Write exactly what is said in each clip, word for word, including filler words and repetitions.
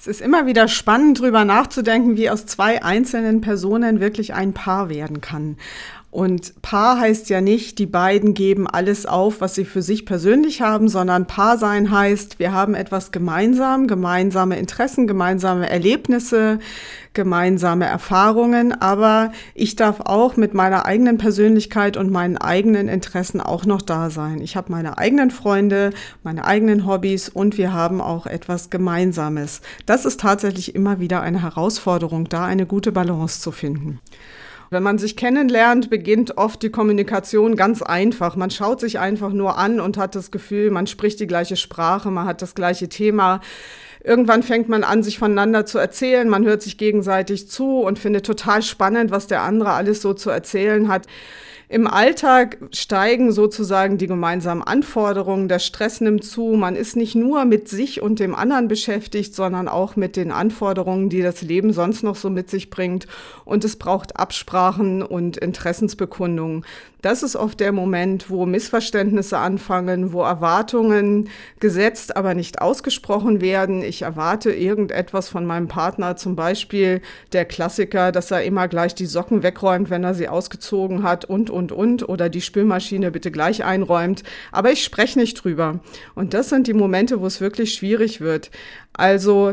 Es ist immer wieder spannend, darüber nachzudenken, wie aus zwei einzelnen Personen wirklich ein Paar werden kann. Und Paar heißt ja nicht, die beiden geben alles auf, was sie für sich persönlich haben, sondern Paar sein heißt, wir haben etwas gemeinsam, gemeinsame Interessen, gemeinsame Erlebnisse, gemeinsame Erfahrungen, aber ich darf auch mit meiner eigenen Persönlichkeit und meinen eigenen Interessen auch noch da sein. Ich habe meine eigenen Freunde, meine eigenen Hobbys und wir haben auch etwas Gemeinsames. Das ist tatsächlich immer wieder eine Herausforderung, da eine gute Balance zu finden. Wenn man sich kennenlernt, beginnt oft die Kommunikation ganz einfach. Man schaut sich einfach nur an und hat das Gefühl, man spricht die gleiche Sprache, man hat das gleiche Thema. Irgendwann fängt man an, sich voneinander zu erzählen, man hört sich gegenseitig zu und findet total spannend, was der andere alles so zu erzählen hat. Im Alltag steigen sozusagen die gemeinsamen Anforderungen, der Stress nimmt zu, man ist nicht nur mit sich und dem anderen beschäftigt, sondern auch mit den Anforderungen, die das Leben sonst noch so mit sich bringt und es braucht Absprachen und Interessensbekundungen. Das ist oft der Moment, wo Missverständnisse anfangen, wo Erwartungen gesetzt, aber nicht ausgesprochen werden. Ich erwarte irgendetwas von meinem Partner, zum Beispiel der Klassiker, dass er immer gleich die Socken wegräumt, wenn er sie ausgezogen hat und, und, und, oder die Spülmaschine bitte gleich einräumt. Aber ich spreche nicht drüber. Und das sind die Momente, wo es wirklich schwierig wird. Also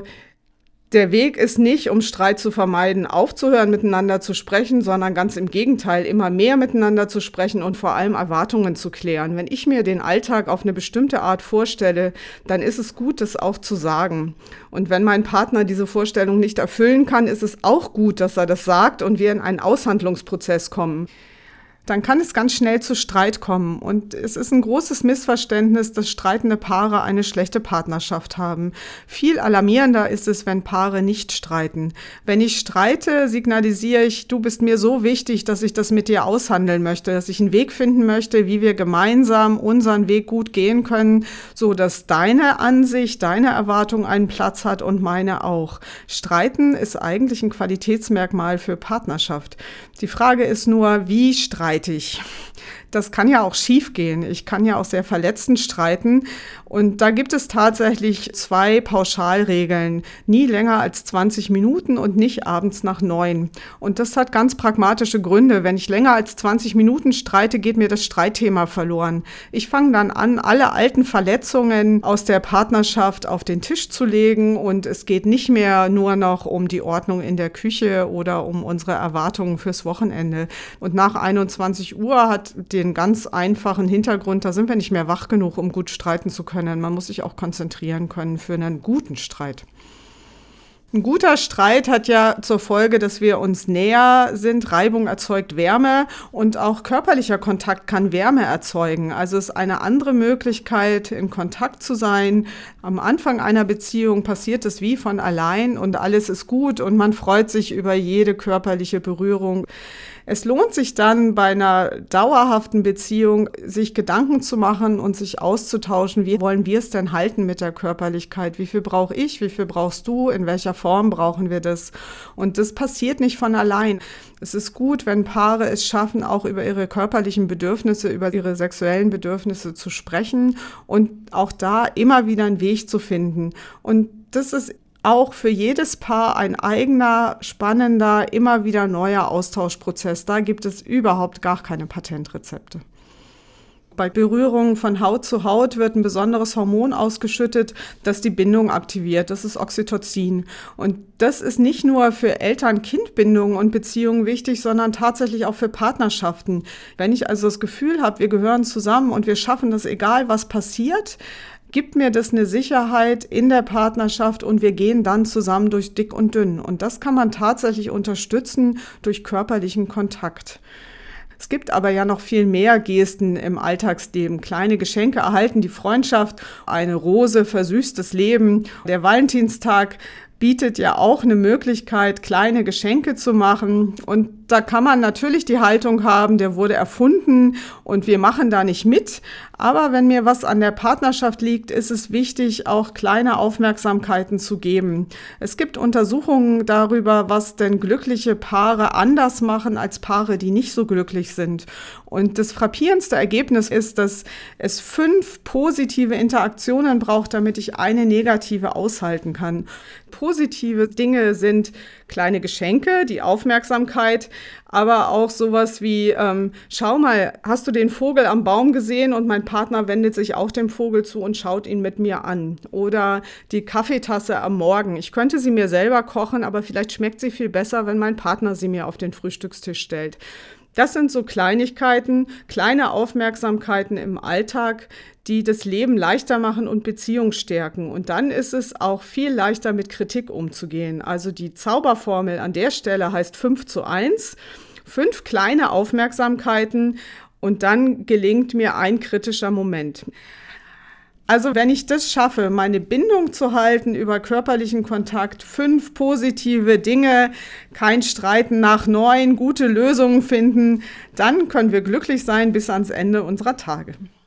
der Weg ist nicht, um Streit zu vermeiden, aufzuhören, miteinander zu sprechen, sondern ganz im Gegenteil, immer mehr miteinander zu sprechen und vor allem Erwartungen zu klären. Wenn ich mir den Alltag auf eine bestimmte Art vorstelle, dann ist es gut, das auch zu sagen. Und wenn mein Partner diese Vorstellung nicht erfüllen kann, ist es auch gut, dass er das sagt und wir in einen Aushandlungsprozess kommen. Dann kann es ganz schnell zu Streit kommen. Und es ist ein großes Missverständnis, dass streitende Paare eine schlechte Partnerschaft haben. Viel alarmierender ist es, wenn Paare nicht streiten. Wenn ich streite, signalisiere ich, du bist mir so wichtig, dass ich das mit dir aushandeln möchte, dass ich einen Weg finden möchte, wie wir gemeinsam unseren Weg gut gehen können, so dass deine Ansicht, deine Erwartung einen Platz hat und meine auch. Streiten ist eigentlich ein Qualitätsmerkmal für Partnerschaft. Die Frage ist nur, wie streiten? Das kann ja auch schief gehen. Ich kann ja auch sehr verletzend streiten. Und da gibt es tatsächlich zwei Pauschalregeln. Nie länger als zwanzig Minuten und nicht abends nach neun. Und das hat ganz pragmatische Gründe. Wenn ich länger als zwanzig Minuten streite, geht mir das Streitthema verloren. Ich fange dann an, alle alten Verletzungen aus der Partnerschaft auf den Tisch zu legen. Und es geht nicht mehr nur noch um die Ordnung in der Küche oder um unsere Erwartungen fürs Wochenende. Und nach einundzwanzig Uhr hat den ganz einfachen Hintergrund, da sind wir nicht mehr wach genug, um gut streiten zu können. Man muss sich auch konzentrieren können für einen guten Streit. Ein guter Streit hat ja zur Folge, dass wir uns näher sind. Reibung erzeugt Wärme und auch körperlicher Kontakt kann Wärme erzeugen. Also es ist eine andere Möglichkeit, in Kontakt zu sein. Am Anfang einer Beziehung passiert es wie von allein und alles ist gut und man freut sich über jede körperliche Berührung. Es lohnt sich dann bei einer dauerhaften Beziehung, sich Gedanken zu machen und sich auszutauschen, wie wollen wir es denn halten mit der Körperlichkeit? Wie viel brauche ich, wie viel brauchst du, in welcher Form brauchen wir das? Und das passiert nicht von allein. Es ist gut, wenn Paare es schaffen, auch über ihre körperlichen Bedürfnisse, über ihre sexuellen Bedürfnisse zu sprechen und auch da immer wieder einen Weg zu finden. Und das ist auch für jedes Paar ein eigener, spannender, immer wieder neuer Austauschprozess. Da gibt es überhaupt gar keine Patentrezepte. Bei Berührungen von Haut zu Haut wird ein besonderes Hormon ausgeschüttet, das die Bindung aktiviert. Das ist Oxytocin. Und das ist nicht nur für Eltern-Kind-Bindungen und Beziehungen wichtig, sondern tatsächlich auch für Partnerschaften. Wenn ich also das Gefühl habe, wir gehören zusammen und wir schaffen das, egal was passiert, gibt mir das eine Sicherheit in der Partnerschaft und wir gehen dann zusammen durch dick und dünn. Und das kann man tatsächlich unterstützen durch körperlichen Kontakt. Es gibt aber ja noch viel mehr Gesten im Alltagsleben. Kleine Geschenke erhalten die Freundschaft, eine Rose versüßt das Leben. Der Valentinstag bietet ja auch eine Möglichkeit, kleine Geschenke zu machen. Und da kann man natürlich die Haltung haben, der wurde erfunden und wir machen da nicht mit. Aber wenn mir was an der Partnerschaft liegt, ist es wichtig, auch kleine Aufmerksamkeiten zu geben. Es gibt Untersuchungen darüber, was denn glückliche Paare anders machen als Paare, die nicht so glücklich sind. Und das frappierendste Ergebnis ist, dass es fünf positive Interaktionen braucht, damit ich eine negative aushalten kann. Positive Dinge sind kleine Geschenke, die Aufmerksamkeit, aber auch sowas wie, ähm, schau mal, hast du den Vogel am Baum gesehen? Und mein Partner wendet sich auch dem Vogel zu und schaut ihn mit mir an. Oder die Kaffeetasse am Morgen. Ich könnte sie mir selber kochen, aber vielleicht schmeckt sie viel besser, wenn mein Partner sie mir auf den Frühstückstisch stellt. Das sind so Kleinigkeiten, kleine Aufmerksamkeiten im Alltag, die das Leben leichter machen und Beziehung stärken. Und dann ist es auch viel leichter, mit Kritik umzugehen. Also die Zauberformel an der Stelle heißt fünf zu eins. Fünf kleine Aufmerksamkeiten und dann gelingt mir ein kritischer Moment. Also wenn ich das schaffe, meine Bindung zu halten über körperlichen Kontakt, fünf positive Dinge, kein Streiten nach neun, gute Lösungen finden, dann können wir glücklich sein bis ans Ende unserer Tage.